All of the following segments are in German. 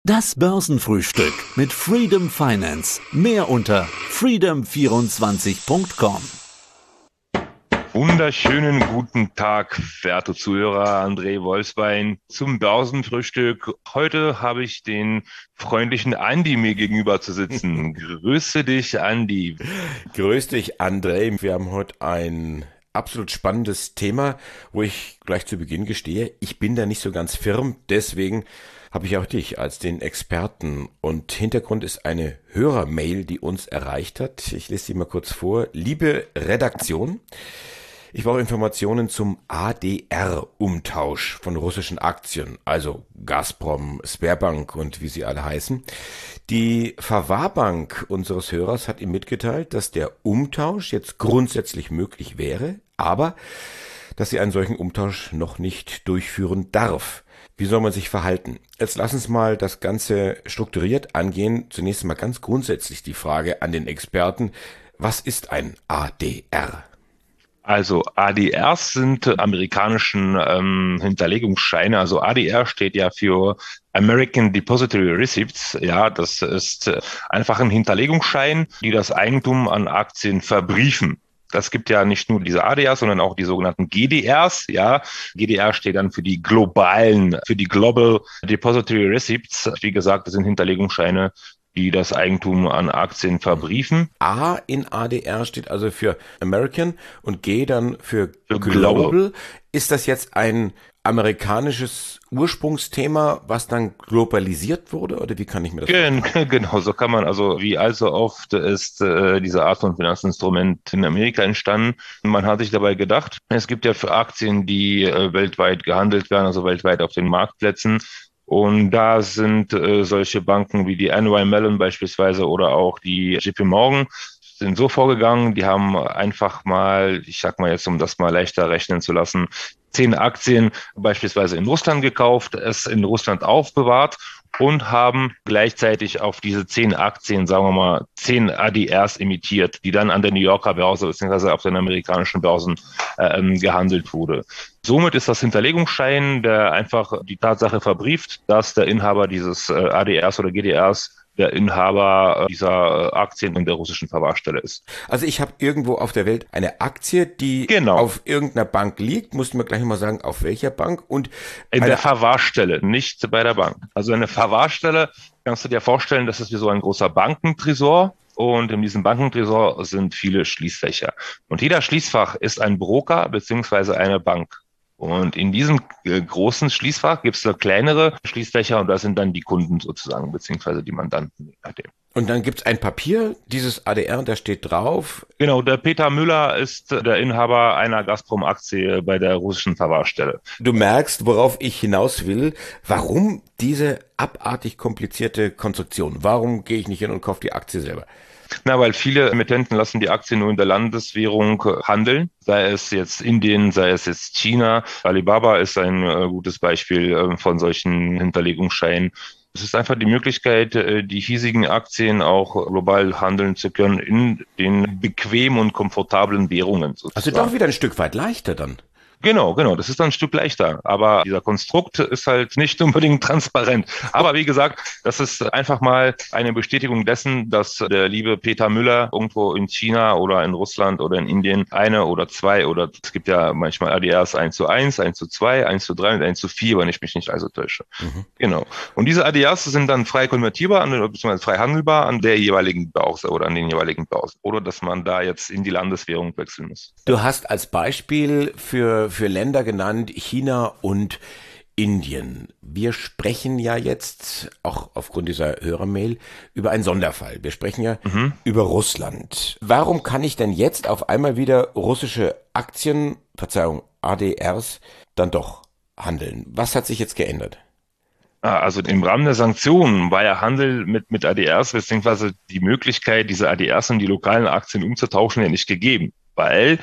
Das Börsenfrühstück mit Freedom Finance. Mehr unter freedom24.com. Wunderschönen guten Tag, werte Zuhörer, André Wolfsbein zum Börsenfrühstück. Heute habe ich den freundlichen Andi mir gegenüber zu sitzen. Grüße dich, Andi. Grüß dich, André. Wir haben heute ein absolut spannendes Thema, wo ich gleich zu Beginn gestehe, ich bin da nicht so ganz firm, deswegen habe ich auch dich als den Experten. Und Hintergrund ist eine Hörermail, die uns erreicht hat. Ich lese sie mal kurz vor. Liebe Redaktion, ich brauche Informationen zum ADR-Umtausch von russischen Aktien, also Gazprom, Sberbank und wie sie alle heißen. Die Verwahrbank unseres Hörers hat ihm mitgeteilt, dass der Umtausch jetzt grundsätzlich möglich wäre, aber dass sie einen solchen Umtausch noch nicht durchführen darf. Wie soll man sich verhalten? Jetzt lass uns mal das Ganze strukturiert angehen. Zunächst mal ganz grundsätzlich die Frage an den Experten. Was ist ein ADR? Also ADRs sind amerikanischen Hinterlegungsscheine. Also ADR steht ja für American Depository Receipts. Ja, das ist einfach ein Hinterlegungsschein, die das Eigentum an Aktien verbriefen. Das gibt ja nicht nur diese ADRs, sondern auch die sogenannten GDRs. Ja, GDR steht dann für die Global Depository Receipts. Wie gesagt, das sind Hinterlegungsscheine, die das Eigentum an Aktien verbriefen. A in ADR steht also für American und G dann für Global. Ist das jetzt ein amerikanisches Ursprungsthema, was dann globalisiert wurde, oder wie kann ich mir das vorstellen? Genau, so kann man, also wie allzu oft ist diese Art von Finanzinstrument in Amerika entstanden. Man hat sich dabei gedacht, es gibt ja für Aktien, die weltweit gehandelt werden, also weltweit auf den Marktplätzen. Und da sind solche Banken wie die NY Mellon beispielsweise oder auch die JP Morgan sind so vorgegangen, die haben einfach mal, ich sag mal jetzt, um das mal leichter rechnen zu lassen, 10 Aktien beispielsweise in Russland gekauft, es in Russland aufbewahrt und haben gleichzeitig auf diese 10 Aktien, sagen wir mal, 10 ADRs emittiert, die dann an der New Yorker Börse bzw. auf den amerikanischen Börsen gehandelt wurde. Somit ist das Hinterlegungsschein, der einfach die Tatsache verbrieft, dass der Inhaber dieses ADRs oder GDRs der Inhaber dieser Aktien in der russischen Verwahrstelle ist. Also ich habe irgendwo auf der Welt eine Aktie, die auf irgendeiner Bank liegt. Mussten wir gleich mal sagen, auf welcher Bank? Und in der Verwahrstelle, nicht bei der Bank. Also eine Verwahrstelle, kannst du dir vorstellen, das ist wie so ein großer Bankentresor. Und in diesem Bankentresor sind viele Schließfächer. Und jeder Schließfach ist ein Broker beziehungsweise eine Bank. Und in diesem großen Schließfach gibt es so kleinere Schließfächer und da sind dann die Kunden sozusagen, beziehungsweise die Mandanten. Und dann gibt es ein Papier, dieses ADR, da steht drauf. Genau, der Peter Müller ist der Inhaber einer Gazprom-Aktie bei der russischen Verwahrstelle. Du merkst, worauf ich hinaus will. Warum diese abartig komplizierte Konstruktion? Warum gehe ich nicht hin und kaufe die Aktie selber? Na, weil viele Emittenten lassen die Aktien nur in der Landeswährung handeln, sei es jetzt Indien, sei es jetzt China. Alibaba ist ein gutes Beispiel von solchen Hinterlegungsscheinen. Es ist einfach die Möglichkeit, die hiesigen Aktien auch global handeln zu können in den bequemen und komfortablen Währungen sozusagen. Also doch wieder ein Stück weit leichter dann. Genau, das ist dann ein Stück leichter. Aber dieser Konstrukt ist halt nicht unbedingt transparent. Aber wie gesagt, das ist einfach mal eine Bestätigung dessen, dass der liebe Peter Müller irgendwo in China oder in Russland oder in Indien eine oder zwei oder es gibt ja manchmal ADRs 1:1, 1:2, 1:3 und 1:4, wenn ich mich nicht also täusche. Genau. Und diese ADRs sind dann frei konvertierbar, beziehungsweise frei handelbar an der jeweiligen Börse oder an den jeweiligen Börsen. Oder dass man da jetzt in die Landeswährung wechseln muss. Du hast als Beispiel für Länder genannt China und Indien. Wir sprechen ja jetzt, auch aufgrund dieser Hörermail, über einen Sonderfall. Wir sprechen ja über Russland. Warum kann ich denn jetzt auf einmal wieder russische Aktien, ADRs, dann doch handeln? Was hat sich jetzt geändert? Also im Rahmen der Sanktionen war ja Handel mit ADRs, beziehungsweise die Möglichkeit, diese ADRs in die lokalen Aktien umzutauschen, ja nicht gegeben, weil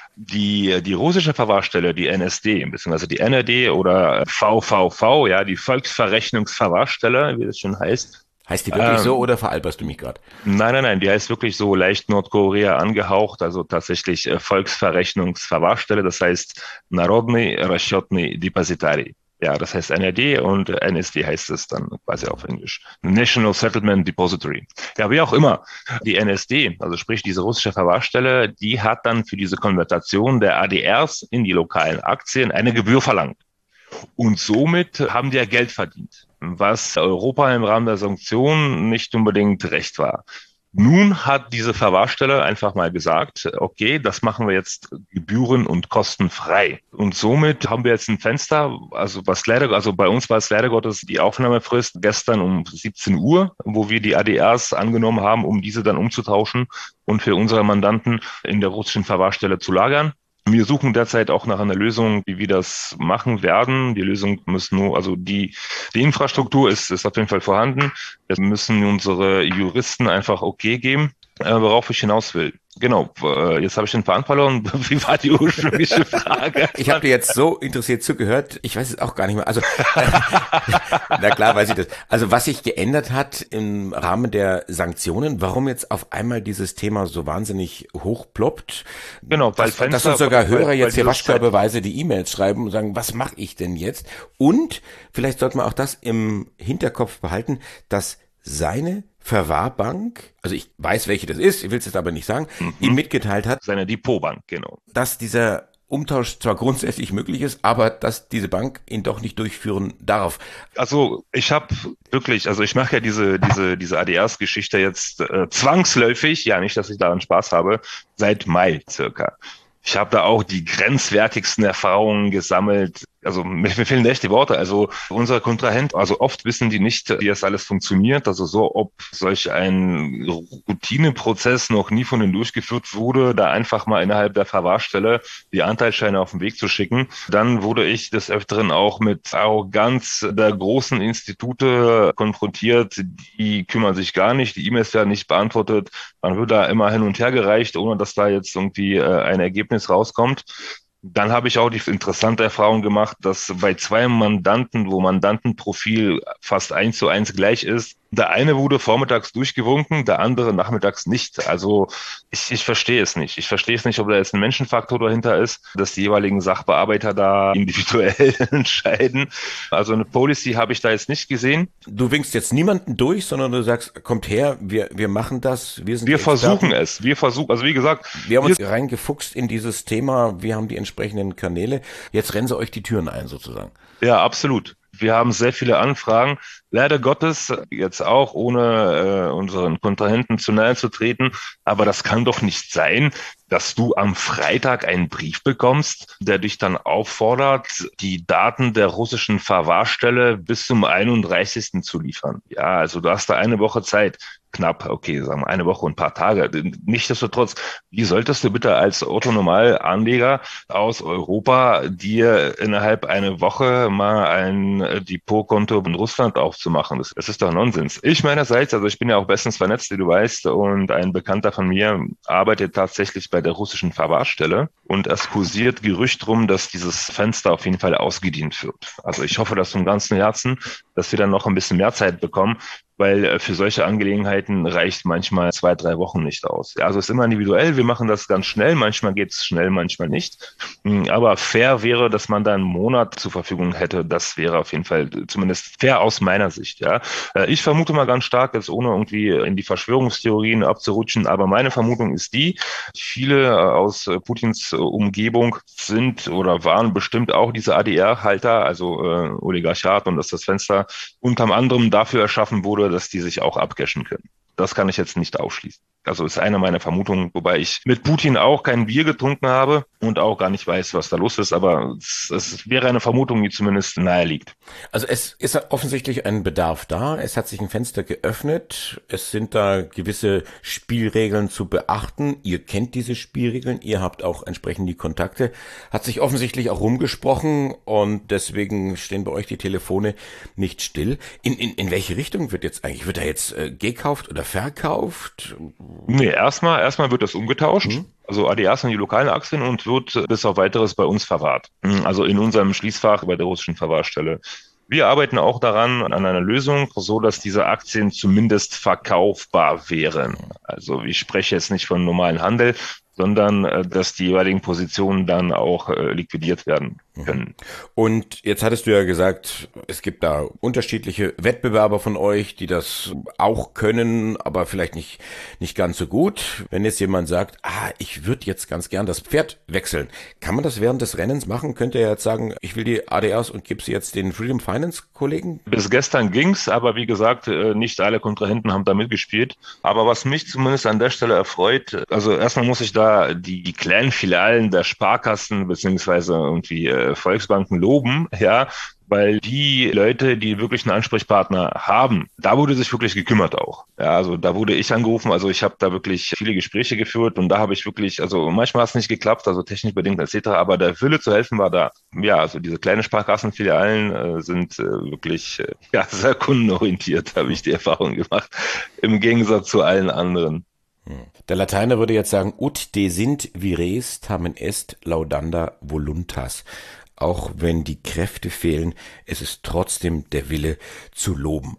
die russische Verwahrstelle, die NSD, beziehungsweise die NRD oder VVV, ja, die Volksverrechnungsverwahrstelle, wie das schon heißt. Heißt die wirklich so oder veralberst du mich gerade? Nein, die heißt wirklich so leicht Nordkorea angehaucht, also tatsächlich Volksverrechnungsverwahrstelle, das heißt Narodny Расчетный Депозитарий. Ja, das heißt NRD und NSD heißt es dann quasi auf Englisch. National Settlement Depository. Ja, wie auch immer. Die NSD, also sprich diese russische Verwahrstelle, die hat dann für diese Konvertation der ADRs in die lokalen Aktien eine Gebühr verlangt. Und somit haben die ja Geld verdient, was Europa im Rahmen der Sanktionen nicht unbedingt recht war. Nun hat diese Verwahrstelle einfach mal gesagt, okay, das machen wir jetzt gebühren- und kostenfrei. Und somit haben wir jetzt ein Fenster, also bei uns war es leider Gottes die Aufnahmefrist gestern um 17 Uhr, wo wir die ADRs angenommen haben, um diese dann umzutauschen und für unsere Mandanten in der russischen Verwahrstelle zu lagern. Wir suchen derzeit auch nach einer Lösung, wie wir das machen werden. Die Lösung muss nur, also die Infrastruktur ist auf jeden Fall vorhanden. Wir müssen unsere Juristen einfach okay geben, worauf ich hinaus will. Genau, jetzt habe ich den Faden verloren. Wie war die ursprüngliche Frage? Ich habe dir jetzt so interessiert zugehört, ich weiß es auch gar nicht mehr. Also, na klar weiß ich das. Also was sich geändert hat im Rahmen der Sanktionen, warum jetzt auf einmal dieses Thema so wahnsinnig hochploppt, genau, weil dass uns sogar Hörer jetzt hier waschkörbeweise die E-Mails schreiben und sagen, was mache ich denn jetzt? Und vielleicht sollte man auch das im Hinterkopf behalten, dass seine Verwahrbank, also ich weiß, welche das ist, ich will es jetzt aber nicht sagen, ihm mitgeteilt hat, seine Depotbank, genau, dass dieser Umtausch zwar grundsätzlich möglich ist, aber dass diese Bank ihn doch nicht durchführen darf. Also ich mache ja diese ADRs-Geschichte jetzt zwangsläufig, ja nicht, dass ich daran Spaß habe, seit Mai circa. Ich habe da auch die grenzwertigsten Erfahrungen gesammelt. Also mir fehlen echt die Worte. Also unser Kontrahent, also oft wissen die nicht, wie das alles funktioniert. Also so, ob solch ein Routineprozess noch nie von denen durchgeführt wurde, da einfach mal innerhalb der Verwahrstelle die Anteilsscheine auf den Weg zu schicken. Dann wurde ich des Öfteren auch mit Arroganz der großen Institute konfrontiert. Die kümmern sich gar nicht, die E-Mails werden nicht beantwortet. Man wird da immer hin und her gereicht, ohne dass da jetzt irgendwie ein Ergebnis rauskommt. Dann habe ich auch die interessante Erfahrung gemacht, dass bei zwei Mandanten, wo Mandantenprofil fast 1:1 gleich ist, der eine wurde vormittags durchgewunken, der andere nachmittags nicht. Also ich verstehe es nicht. Ich verstehe es nicht, ob da jetzt ein Menschenfaktor dahinter ist, dass die jeweiligen Sachbearbeiter da individuell entscheiden. Also eine Policy habe ich da jetzt nicht gesehen. Du winkst jetzt niemanden durch, sondern du sagst, kommt her, wir machen das. Wir versuchen es. Also wie gesagt. Wir haben uns reingefuchst in dieses Thema. Wir haben die entsprechenden Kanäle. Jetzt rennen sie euch die Türen ein sozusagen. Ja, absolut. Wir haben sehr viele Anfragen. Leider Gottes, jetzt auch ohne unseren Kontrahenten zu nahe zu treten. Aber das kann doch nicht sein, dass du am Freitag einen Brief bekommst, der dich dann auffordert, die Daten der russischen Verwahrstelle bis zum 31. zu liefern. Ja, also du hast da eine Woche Zeit. Knapp, okay, sagen wir eine Woche und ein paar Tage. Nichtsdestotrotz, wie solltest du bitte als Otto-Normalanleger aus Europa dir innerhalb einer Woche mal ein Depotkonto in Russland aufzumachen? Das ist doch Nonsens. Ich meinerseits, also ich bin ja auch bestens vernetzt, wie du weißt, und ein Bekannter von mir arbeitet tatsächlich bei der russischen Verwahrstelle und es kursiert Gerücht drum, dass dieses Fenster auf jeden Fall ausgedient wird. Also ich hoffe das vom ganzen Herzen, dass wir dann noch ein bisschen mehr Zeit bekommen, weil für solche Angelegenheiten reicht manchmal 2-3 Wochen nicht aus. Ja, also es ist immer individuell, wir machen das ganz schnell, manchmal geht es schnell, manchmal nicht. Aber fair wäre, dass man da einen Monat zur Verfügung hätte, das wäre auf jeden Fall zumindest fair aus meiner Sicht. Ja, ich vermute mal ganz stark, jetzt ohne irgendwie in die Verschwörungstheorien abzurutschen, aber meine Vermutung ist die, viele aus Putins Umgebung sind oder waren bestimmt auch diese ADR-Halter, also Oligarchat, und dass das Fenster unter anderem dafür erschaffen wurde, dass die sich auch abcashen können. Das kann ich jetzt nicht ausschließen. Also ist eine meiner Vermutungen, wobei ich mit Putin auch kein Bier getrunken habe und auch gar nicht weiß, was da los ist, aber es wäre eine Vermutung, die zumindest nahe liegt. Also es ist offensichtlich ein Bedarf da, es hat sich ein Fenster geöffnet, es sind da gewisse Spielregeln zu beachten, ihr kennt diese Spielregeln, ihr habt auch entsprechend die Kontakte, hat sich offensichtlich auch rumgesprochen und deswegen stehen bei euch die Telefone nicht still. In welche Richtung wird da jetzt gekauft oder verkauft? Nee, erstmal wird das umgetauscht. Also ADRs sind die lokalen Aktien und wird bis auf Weiteres bei uns verwahrt. Also in unserem Schließfach bei der russischen Verwahrstelle. Wir arbeiten auch daran, an einer Lösung, so dass diese Aktien zumindest verkaufbar wären. Also ich spreche jetzt nicht von normalen Handel, sondern dass die jeweiligen Positionen dann auch liquidiert werden können. Und jetzt hattest du ja gesagt, es gibt da unterschiedliche Wettbewerber von euch, die das auch können, aber vielleicht nicht ganz so gut. Wenn jetzt jemand sagt, ich würde jetzt ganz gern das Pferd wechseln, kann man das während des Rennens machen? Könnte er jetzt sagen, ich will die ADRs und gebe sie jetzt den Freedom Finance Kollegen? Bis gestern ging's, aber wie gesagt, nicht alle Kontrahenten haben da mitgespielt. Aber was mich zumindest an der Stelle erfreut, also erstmal muss ich da die kleinen Filialen der Sparkassen beziehungsweise irgendwie Volksbanken loben, ja, weil die Leute, die wirklich einen Ansprechpartner haben, da wurde sich wirklich gekümmert auch. Ja, also da wurde ich angerufen, also ich habe da wirklich viele Gespräche geführt und da habe ich wirklich, also manchmal hat es nicht geklappt, also technisch bedingt etc., aber der Wille zu helfen war da. Ja, also diese kleinen Sparkassenfilialen sind wirklich sehr kundenorientiert, habe ich die Erfahrung gemacht, im Gegensatz zu allen anderen. Der Lateiner würde jetzt sagen, ut desint vires tamen est laudanda voluntas. Auch wenn die Kräfte fehlen, es ist trotzdem der Wille zu loben.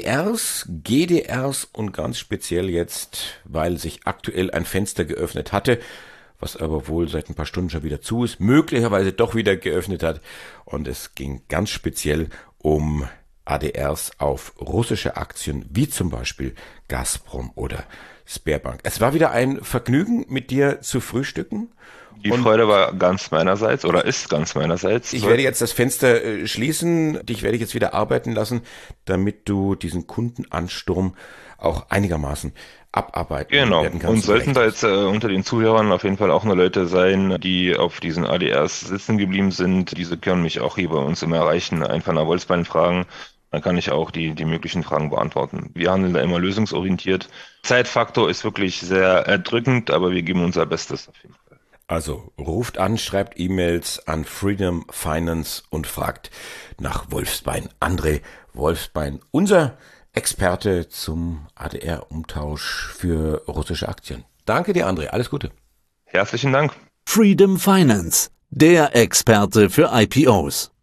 ADRs, GDRs und ganz speziell jetzt, weil sich aktuell ein Fenster geöffnet hatte, was aber wohl seit ein paar Stunden schon wieder zu ist, möglicherweise doch wieder geöffnet hat. Und es ging ganz speziell um ADRs auf russische Aktien, wie zum Beispiel Gazprom oder Sberbank. Es war wieder ein Vergnügen, mit dir zu frühstücken. Die Freude war ganz meinerseits oder ist ganz meinerseits. Ich werde jetzt das Fenster schließen. Dich werde ich jetzt wieder arbeiten lassen, damit du diesen Kundenansturm auch einigermaßen abarbeiten werden kannst. Und sollten da jetzt unter den Zuhörern auf jeden Fall auch nur Leute sein, die auf diesen ADRs sitzen geblieben sind, diese können mich auch hier bei uns immer erreichen, einfach nach Wolfsbein fragen. Dann kann ich auch die möglichen Fragen beantworten. Wir handeln da immer lösungsorientiert. Zeitfaktor ist wirklich sehr erdrückend, aber wir geben unser Bestes auf jeden Fall. Also ruft an, schreibt E-Mails an Freedom Finance und fragt nach Wolfsbein. André Wolfsbein, unser Experte zum ADR-Umtausch für russische Aktien. Danke dir, André. Alles Gute. Herzlichen Dank. Freedom Finance, der Experte für IPOs.